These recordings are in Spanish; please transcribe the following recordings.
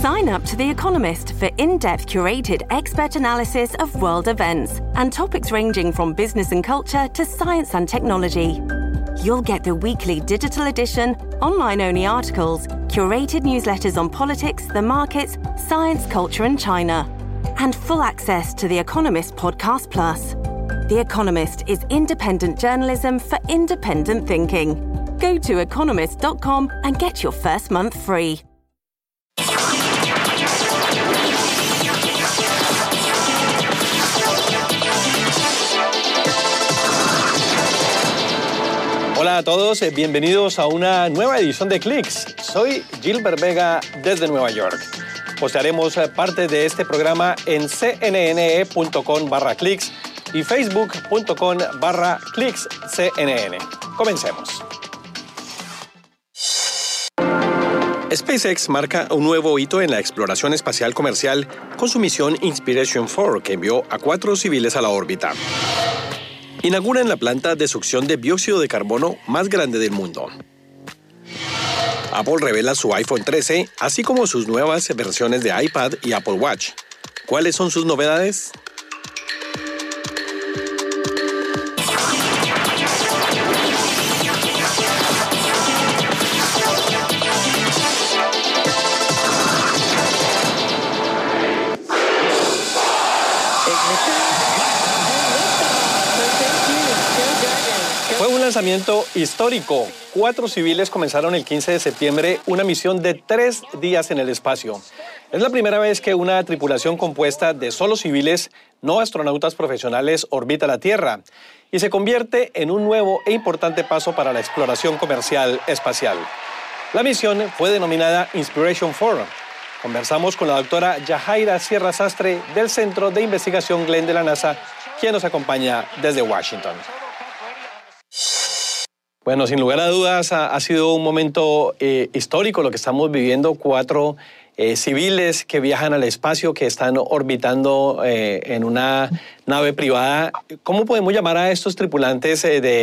Sign up to The Economist for in-depth curated expert analysis of world events and topics ranging from business and culture to science and technology. You'll get the weekly digital edition, online-only articles, curated newsletters on politics, the markets, science, culture and China, and full access to The Economist Podcast Plus. The Economist is independent journalism for independent thinking. Go to economist.com and get your first month free. Hola a todos, bienvenidos a una nueva edición de Clicks. Soy Gilbert Vega desde Nueva York. Postearemos parte de este programa en cnne.com/clicks y facebook.com/clickscnn. Comencemos. SpaceX marca un nuevo hito en la exploración espacial comercial con su misión Inspiration 4, que envió a 4 civiles a la órbita. Inauguran la planta de succión de dióxido de carbono más grande del mundo. Apple revela su iPhone 13, así como sus nuevas versiones de iPad y Apple Watch. ¿Cuáles son sus novedades? Fue un lanzamiento histórico. 4 civiles comenzaron el 15 de septiembre una misión de 3 días en el espacio. Es la primera vez que una tripulación compuesta de solo civiles, no astronautas profesionales, orbita la Tierra y se convierte en un nuevo e importante paso para la exploración comercial espacial. La misión fue denominada Inspiration 4. Conversamos con la doctora Yajaira Sierra Sastre del Centro de Investigación Glenn de la NASA, quien nos acompaña desde Washington. Bueno, sin lugar a dudas ha sido un momento histórico lo que estamos viviendo. 4 civiles que viajan al espacio, que están orbitando en una nave privada. ¿Cómo podemos llamar a estos tripulantes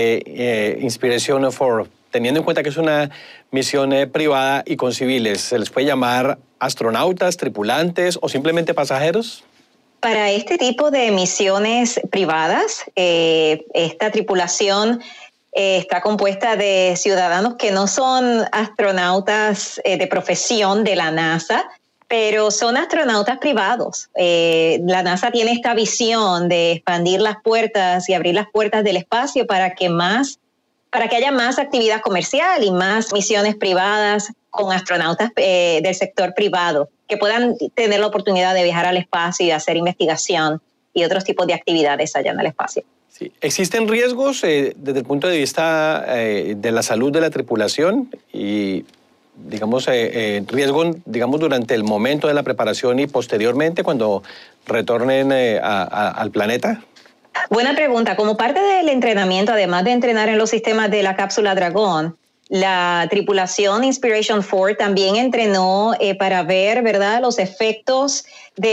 de Inspiration 4? Teniendo en cuenta que es una misión privada y con civiles, ¿se les puede llamar astronautas, tripulantes o simplemente pasajeros? Para este tipo de misiones privadas, esta tripulación está compuesta de ciudadanos que no son astronautas de profesión de la NASA, pero son astronautas privados. La NASA tiene esta visión de expandir las puertas y abrir las puertas del espacio para que haya más actividad comercial y más misiones privadas con astronautas del sector privado que puedan tener la oportunidad de viajar al espacio y hacer investigación y otros tipos de actividades allá en el espacio. Sí. ¿Existen riesgos desde el punto de vista de la salud de la tripulación y, digamos, riesgos, digamos, durante el momento de la preparación y posteriormente cuando retornen al planeta? Buena pregunta. Como parte del entrenamiento, además de entrenar en los sistemas de la cápsula Dragón, la tripulación Inspiration 4 también entrenó para ver, ¿verdad?, los efectos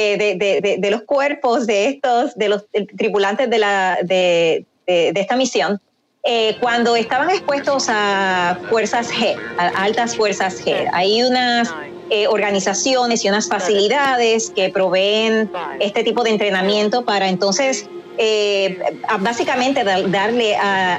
de los cuerpos de los tripulantes de esta misión cuando estaban expuestos a fuerzas G, a altas fuerzas G. Hay unas organizaciones y unas facilidades que proveen este tipo de entrenamiento para entonces básicamente darle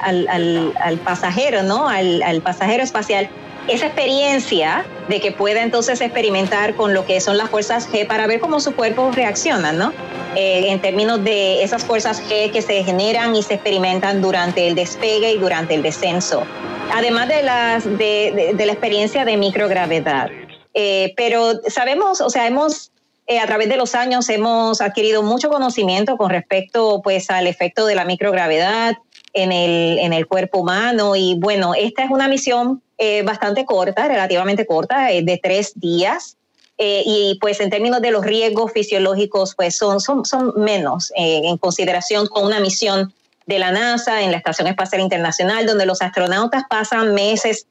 al pasajero, ¿no?, al pasajero espacial, esa experiencia de que pueda entonces experimentar con lo que son las fuerzas G para ver cómo su cuerpo reacciona, ¿no? En términos de esas fuerzas G que se generan y se experimentan durante el despegue y durante el descenso. Además de la experiencia de microgravedad. Pero sabemos, o sea, a través de los años hemos adquirido mucho conocimiento con respecto, pues, al efecto de la microgravedad en el cuerpo humano. Y bueno, esta es una misión bastante corta, relativamente corta, de 3 días. Y pues en términos de los riesgos fisiológicos, pues son menos en consideración con una misión de la NASA en la Estación Espacial Internacional, donde los astronautas pasan meses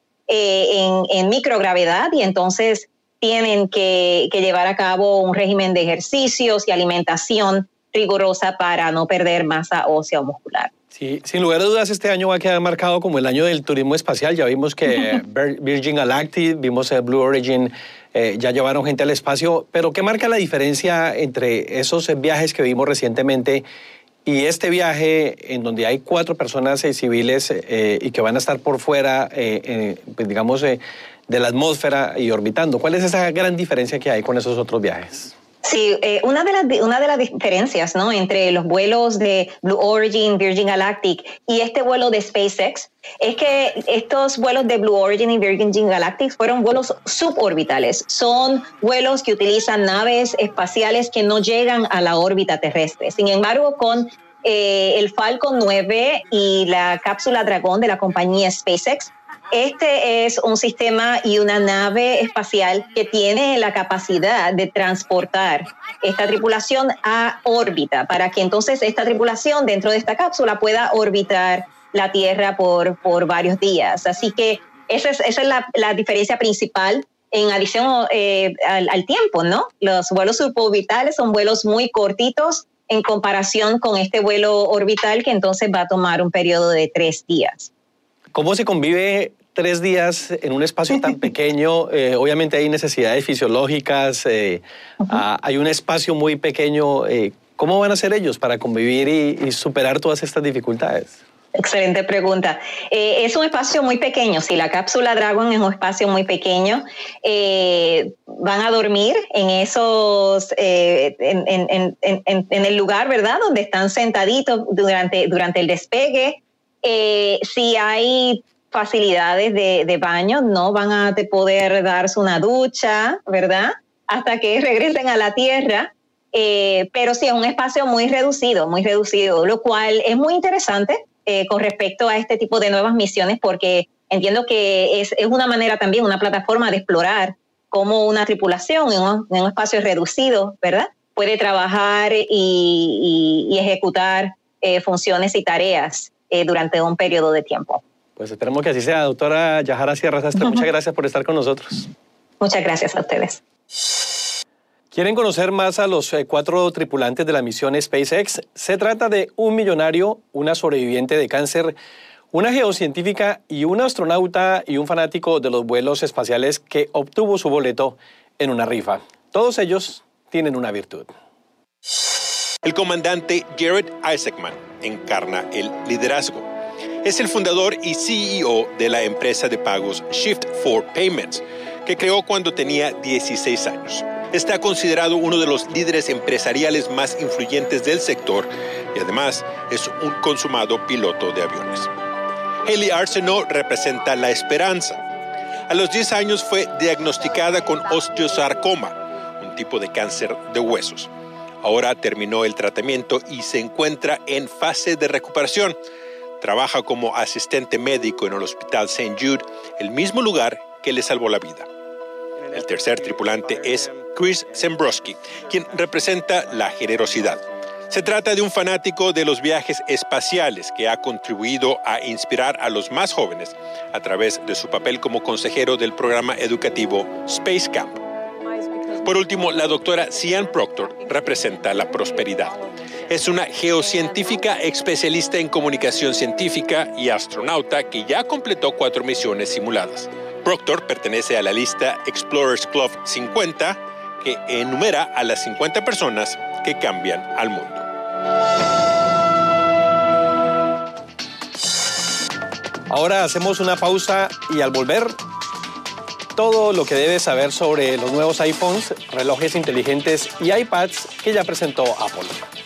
en microgravedad y entonces tienen que llevar a cabo un régimen de ejercicios y alimentación rigurosa para no perder masa ósea o muscular. Sí, sin lugar a dudas, este año va a quedar marcado como el año del turismo espacial. Ya vimos que Virgin Galactic, vimos Blue Origin, ya llevaron gente al espacio. Pero ¿qué marca la diferencia entre esos viajes que vimos recientemente y este viaje en donde hay 4 personas civiles y que van a estar por fuera, pues digamos, de la atmósfera y orbitando? ¿Cuál es esa gran diferencia que hay con esos otros viajes? Sí, una de las diferencias, ¿no?, entre los vuelos de Blue Origin, Virgin Galactic y este vuelo de SpaceX es que estos vuelos de Blue Origin y Virgin Galactic fueron vuelos suborbitales. Son vuelos que utilizan naves espaciales que no llegan a la órbita terrestre. Sin embargo, con el Falcon 9 y la cápsula Dragón de la compañía SpaceX, este es un sistema y una nave espacial que tiene la capacidad de transportar esta tripulación a órbita para que entonces esta tripulación dentro de esta cápsula pueda orbitar la Tierra por varios días. Así que esa es la diferencia principal en adición al tiempo, ¿no? Los vuelos suborbitales son vuelos muy cortitos en comparación con este vuelo orbital que entonces va a tomar un periodo de 3 días. ¿Cómo se convive 3 días en un espacio tan pequeño? Obviamente hay necesidades fisiológicas, hay un espacio muy pequeño. ¿Cómo van a hacer ellos para convivir y superar todas estas dificultades? Excelente pregunta. Es un espacio muy pequeño. Si la cápsula Dragon es un espacio muy pequeño, van a dormir en esos, en el lugar, ¿verdad?, donde están sentaditos durante el despegue. Si hay facilidades de baño, no van a poder darse una ducha, ¿verdad?, hasta que regresen a la Tierra. Pero sí, es un espacio muy reducido, lo cual es muy interesante con respecto a este tipo de nuevas misiones, porque entiendo que es una manera también, una plataforma de explorar cómo una tripulación en un espacio reducido, ¿verdad?, puede trabajar y ejecutar funciones y tareas durante un periodo de tiempo. Pues esperemos que así sea. Doctora Yahara Sierra Sastre, muchas gracias por estar con nosotros. Muchas gracias a ustedes. ¿Quieren conocer más a los 4 tripulantes de la misión SpaceX? Se trata de un millonario, una sobreviviente de cáncer, una geocientífica y un astronauta y un fanático de los vuelos espaciales que obtuvo su boleto en una rifa. Todos ellos tienen una virtud. El comandante Jared Isaacman encarna el liderazgo. Es el fundador y CEO de la empresa de pagos Shift4 Payments, que creó cuando tenía 16 años. Está considerado uno de los líderes empresariales más influyentes del sector y además es un consumado piloto de aviones. Haley Arsenault representa la esperanza. A los 10 años fue diagnosticada con osteosarcoma, un tipo de cáncer de huesos. Ahora terminó el tratamiento y se encuentra en fase de recuperación. Trabaja como asistente médico en el Hospital St. Jude, el mismo lugar que le salvó la vida. El tercer tripulante es Chris Zembrowski, quien representa la generosidad. Se trata de un fanático de los viajes espaciales que ha contribuido a inspirar a los más jóvenes a través de su papel como consejero del programa educativo Space Camp. Por último, la doctora Sian Proctor representa la prosperidad. Es una geocientífica especialista en comunicación científica y astronauta que ya completó 4 misiones simuladas. Proctor pertenece a la lista Explorers Club 50, que enumera a las 50 personas que cambian al mundo. Ahora hacemos una pausa y al volver, todo lo que debes saber sobre los nuevos iPhones, relojes inteligentes y iPads que ya presentó Apple.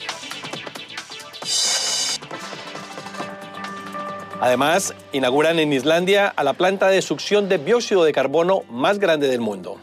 Además, inauguran en Islandia a la planta de succión de dióxido de carbono más grande del mundo.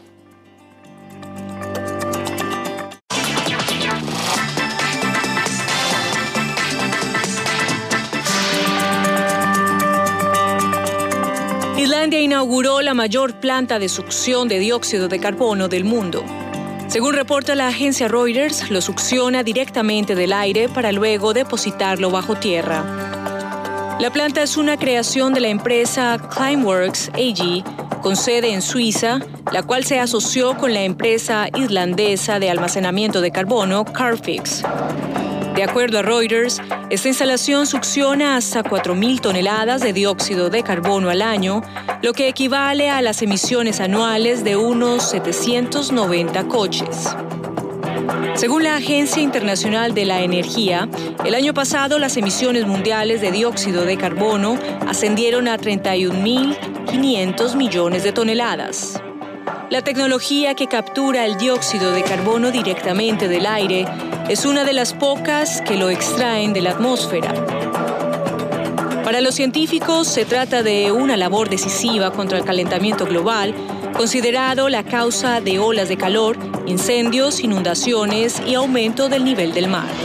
Islandia inauguró la mayor planta de succión de dióxido de carbono del mundo. Según reporta la agencia Reuters, lo succiona directamente del aire para luego depositarlo bajo tierra. La planta es una creación de la empresa Climeworks AG, con sede en Suiza, la cual se asoció con la empresa islandesa de almacenamiento de carbono Carbfix. De acuerdo a Reuters, esta instalación succiona hasta 4.000 toneladas de dióxido de carbono al año, lo que equivale a las emisiones anuales de unos 790 coches. Según la Agencia Internacional de la Energía, el año pasado las emisiones mundiales de dióxido de carbono ascendieron a 31.500 millones de toneladas. La tecnología que captura el dióxido de carbono directamente del aire es una de las pocas que lo extraen de la atmósfera. Para los científicos se trata de una labor decisiva contra el calentamiento global, considerado la causa de olas de calor, incendios, inundaciones y aumento del nivel del mar.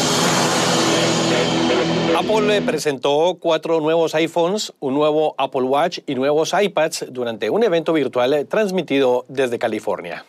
Apple presentó 4 nuevos iPhones, un nuevo Apple Watch y nuevos iPads durante un evento virtual transmitido desde California.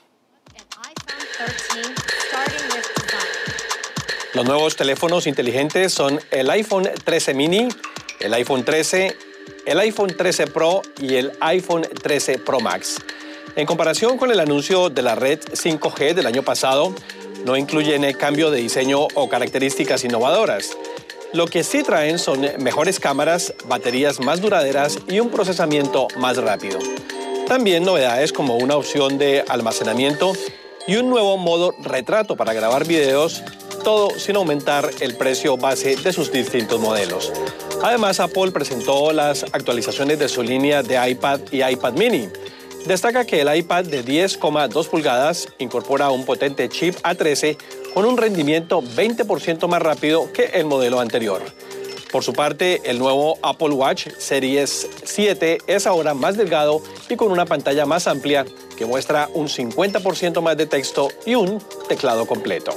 Los nuevos teléfonos inteligentes son el iPhone 13 mini, el iPhone 13, el iPhone 13 Pro y el iPhone 13 Pro Max. En comparación con el anuncio de la red 5G del año pasado, no incluyen el cambio de diseño o características innovadoras. Lo que sí traen son mejores cámaras, baterías más duraderas y un procesamiento más rápido. También novedades como una opción de almacenamiento y un nuevo modo retrato para grabar videos, todo sin aumentar el precio base de sus distintos modelos. Además, Apple presentó las actualizaciones de su línea de iPad y iPad mini. Destaca que el iPad de 10,2 pulgadas incorpora un potente chip A13 con un rendimiento 20% más rápido que el modelo anterior. Por su parte, el nuevo Apple Watch Series 7 es ahora más delgado y con una pantalla más amplia que muestra un 50% más de texto y un teclado completo.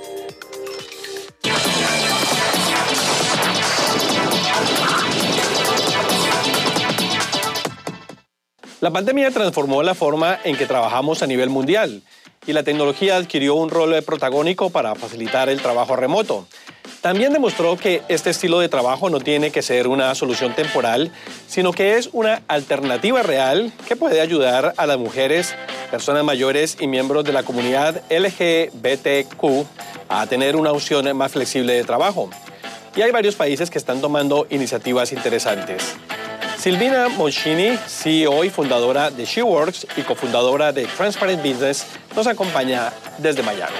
La pandemia transformó la forma en que trabajamos a nivel mundial y la tecnología adquirió un rol protagónico para facilitar el trabajo remoto. También demostró que este estilo de trabajo no tiene que ser una solución temporal, sino que es una alternativa real que puede ayudar a las mujeres, personas mayores y miembros de la comunidad LGBTQ a tener una opción más flexible de trabajo. Y hay varios países que están tomando iniciativas interesantes. Silvina Moschini, CEO y fundadora de SheWorks y cofundadora de Transparent Business, nos acompaña desde Miami.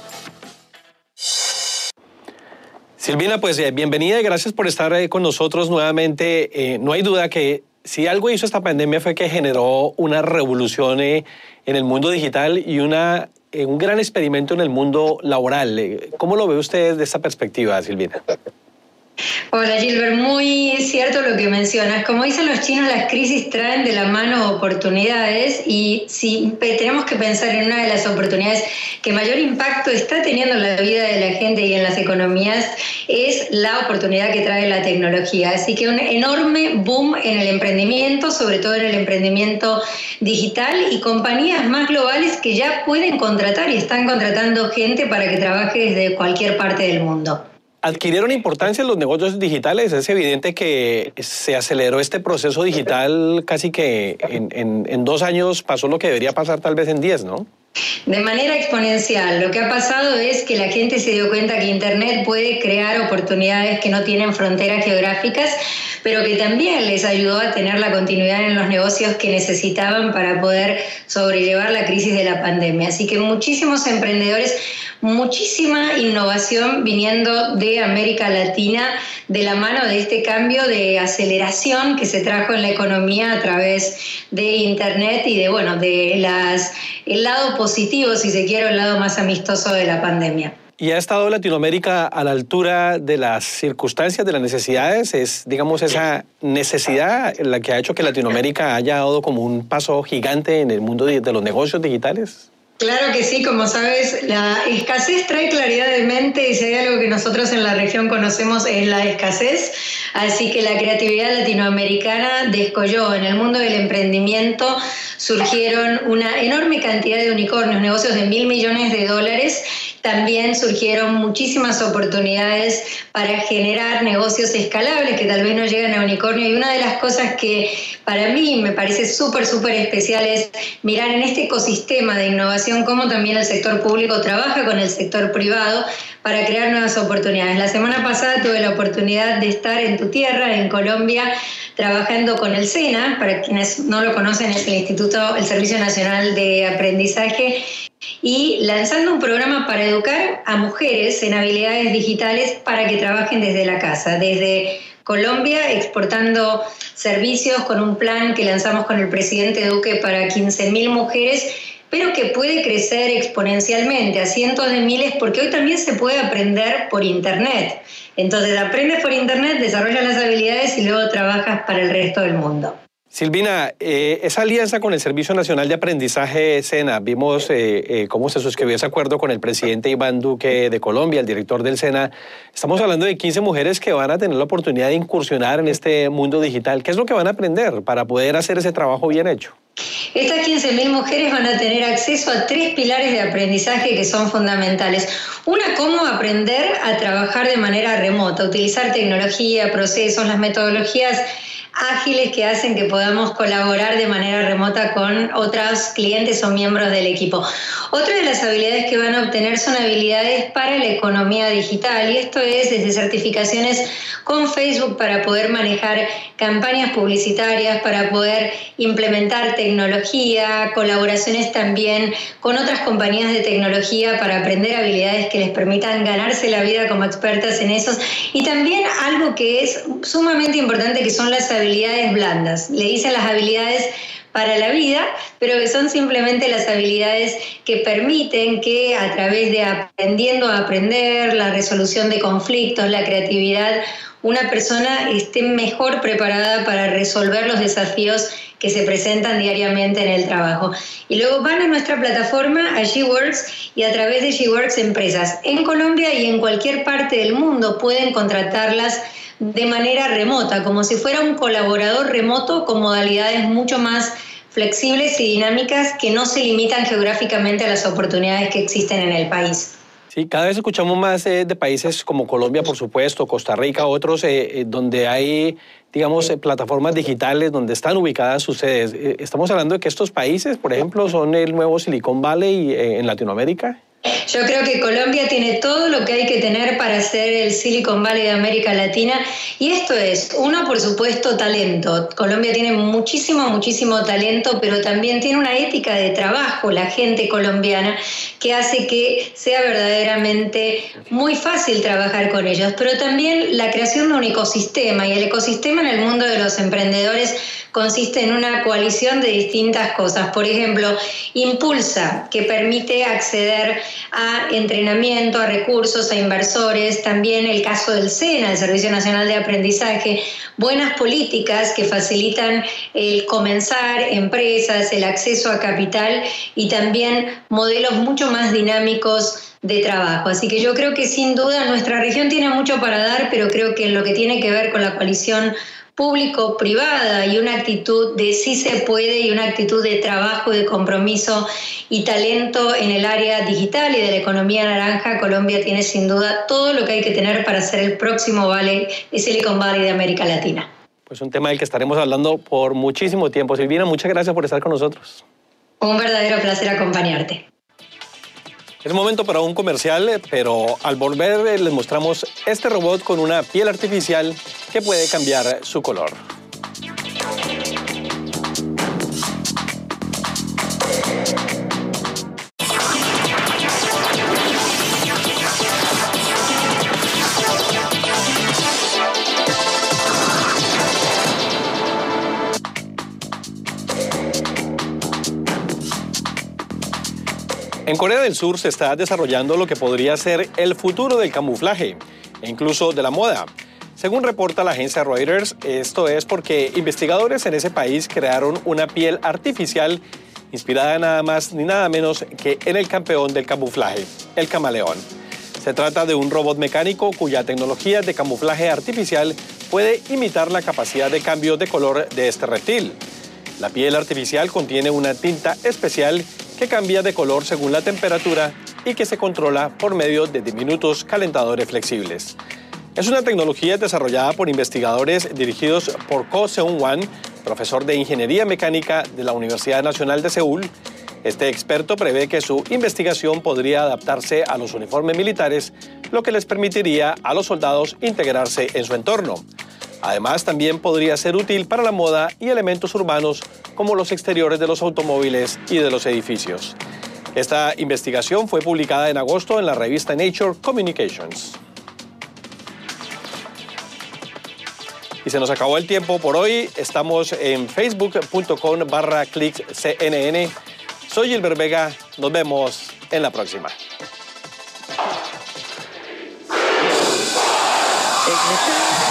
Silvina, pues bienvenida y gracias por estar con nosotros nuevamente. No hay duda que si algo hizo esta pandemia fue que generó una revolución en el mundo digital y un gran experimento en el mundo laboral. ¿Cómo lo ve usted desde esta perspectiva, Silvina? Hola Gilbert, muy cierto lo que mencionas. Como dicen los chinos, las crisis traen de la mano oportunidades y si tenemos que pensar en una de las oportunidades que mayor impacto está teniendo en la vida de la gente y en las economías, es la oportunidad que trae la tecnología. Así que un enorme boom en el emprendimiento, sobre todo en el emprendimiento digital y compañías más globales que ya pueden contratar y están contratando gente para que trabaje desde cualquier parte del mundo. ¿Adquirieron importancia los negocios digitales? Es evidente que se aceleró este proceso digital casi que en 2 años pasó lo que debería pasar tal vez en 10, ¿no? De manera exponencial. Lo que ha pasado es que la gente se dio cuenta que Internet puede crear oportunidades que no tienen fronteras geográficas, pero que también les ayudó a tener la continuidad en los negocios que necesitaban para poder sobrellevar la crisis de la pandemia. Así que muchísimos emprendedores, muchísima innovación viniendo de América Latina de la mano de este cambio de aceleración que se trajo en la economía a través de Internet y de, el lado positivo, si se quiere, el lado más amistoso de la pandemia. ¿Y ha estado Latinoamérica a la altura de las circunstancias, de las necesidades? Es, digamos, esa necesidad la que ha hecho que Latinoamérica haya dado como un paso gigante en el mundo de los negocios digitales. Claro que sí, como sabes, la escasez trae claridad de mente y si hay algo que nosotros en la región conocemos es la escasez, así que la creatividad latinoamericana descolló. En el mundo del emprendimiento surgieron una enorme cantidad de unicornios, negocios de $1.000 millones también surgieron muchísimas oportunidades para generar negocios escalables que tal vez no llegan a unicornio. Y una de las cosas que para mí me parece súper especial es mirar en este ecosistema de innovación cómo también el sector público trabaja con el sector privado para crear nuevas oportunidades. La semana pasada tuve la oportunidad de estar en tu tierra, en Colombia, trabajando con el SENA. Para quienes no lo conocen, es el Servicio Nacional de Aprendizaje, y lanzando un programa para educar a mujeres en habilidades digitales para que trabajen desde la casa, desde Colombia, exportando servicios con un plan que lanzamos con el presidente Duque para 15.000 mujeres, pero que puede crecer exponencialmente a cientos de miles, porque hoy también se puede aprender por Internet. Entonces aprendes por Internet, desarrollas las habilidades y luego trabajas para el resto del mundo. Silvina, esa alianza con el Servicio Nacional de Aprendizaje SENA, vimos cómo se suscribió ese acuerdo con el presidente Iván Duque de Colombia, el director del SENA. Estamos hablando de 15 mujeres que van a tener la oportunidad de incursionar en este mundo digital. ¿Qué es lo que van a aprender para poder hacer ese trabajo bien hecho? Estas 15.000 mujeres van a tener acceso a 3 pilares de aprendizaje que son fundamentales. Una, cómo aprender a trabajar de manera remota, utilizar tecnología, procesos, las metodologías ágiles que hacen que podamos colaborar de manera remota con otros clientes o miembros del equipo. Otra de las habilidades que van a obtener son habilidades para la economía digital, y esto es desde certificaciones con Facebook para poder manejar campañas publicitarias, para poder implementar tecnología, colaboraciones también con otras compañías de tecnología para aprender habilidades que les permitan ganarse la vida como expertas en esos, y también algo que es sumamente importante, que son las habilidades blandas. Le dicen las habilidades para la vida, pero que son simplemente las habilidades que permiten que a través de aprendiendo a aprender, la resolución de conflictos, la creatividad, una persona esté mejor preparada para resolver los desafíos que se presentan diariamente en el trabajo. Y luego van a nuestra plataforma, a GWorks, y a través de GWorks empresas en Colombia y en cualquier parte del mundo pueden contratarlas de manera remota, como si fuera un colaborador remoto, con modalidades mucho más flexibles y dinámicas que no se limitan geográficamente a las oportunidades que existen en el país. Sí, cada vez escuchamos más de países como Colombia, por supuesto, Costa Rica, otros, donde hay, digamos, plataformas digitales donde están ubicadas sus sedes. ¿Estamos hablando de que estos países, por ejemplo, son el nuevo Silicon Valley en Latinoamérica? Yo creo que Colombia tiene todo lo que hay que tener para ser el Silicon Valley de América Latina, y esto es, uno, por supuesto, talento. Colombia tiene muchísimo talento, pero también tiene una ética de trabajo, la gente colombiana, que hace que sea verdaderamente muy fácil trabajar con ellos, pero también la creación de un ecosistema, y el ecosistema en el mundo de los emprendedores consiste en una coalición de distintas cosas. Por ejemplo, Impulsa, que permite acceder a entrenamiento, a recursos, a inversores. También el caso del SENA, el Servicio Nacional de Aprendizaje. Buenas políticas que facilitan el comenzar empresas, el acceso a capital, y también modelos mucho más dinámicos de trabajo. Así que yo creo que sin duda nuestra región tiene mucho para dar, pero creo que en lo que tiene que ver con la coalición público-privada y una actitud de sí se puede, y una actitud de trabajo, de compromiso y talento en el área digital y de la economía naranja, Colombia tiene sin duda todo lo que hay que tener para ser el próximo Silicon Valley de América Latina. Pues un tema del que estaremos hablando por muchísimo tiempo. Silvina, muchas gracias por estar con nosotros. Un verdadero placer acompañarte. Es momento para un comercial, pero al volver les mostramos este robot con una piel artificial que puede cambiar su color. En Corea del Sur se está desarrollando lo que podría ser el futuro del camuflaje e incluso de la moda. Según reporta la agencia Reuters, esto es porque investigadores en ese país crearon una piel artificial inspirada nada más ni nada menos que en el campeón del camuflaje, el camaleón. Se trata de un robot mecánico cuya tecnología de camuflaje artificial puede imitar la capacidad de cambio de color de este reptil. La piel artificial contiene una tinta especial que cambia de color según la temperatura y que se controla por medio de diminutos calentadores flexibles. Es una tecnología desarrollada por investigadores dirigidos por Ko Seung-wan, profesor de Ingeniería Mecánica de la Universidad Nacional de Seúl. Este experto prevé que su investigación podría adaptarse a los uniformes militares, lo que les permitiría a los soldados integrarse en su entorno. Además, también podría ser útil para la moda y elementos urbanos como los exteriores de los automóviles y de los edificios. Esta investigación fue publicada en agosto en la revista Nature Communications. Y se nos acabó el tiempo por hoy. Estamos en facebook.com/clickscnn. Soy Gilbert Vega. Nos vemos en la próxima. Ignition.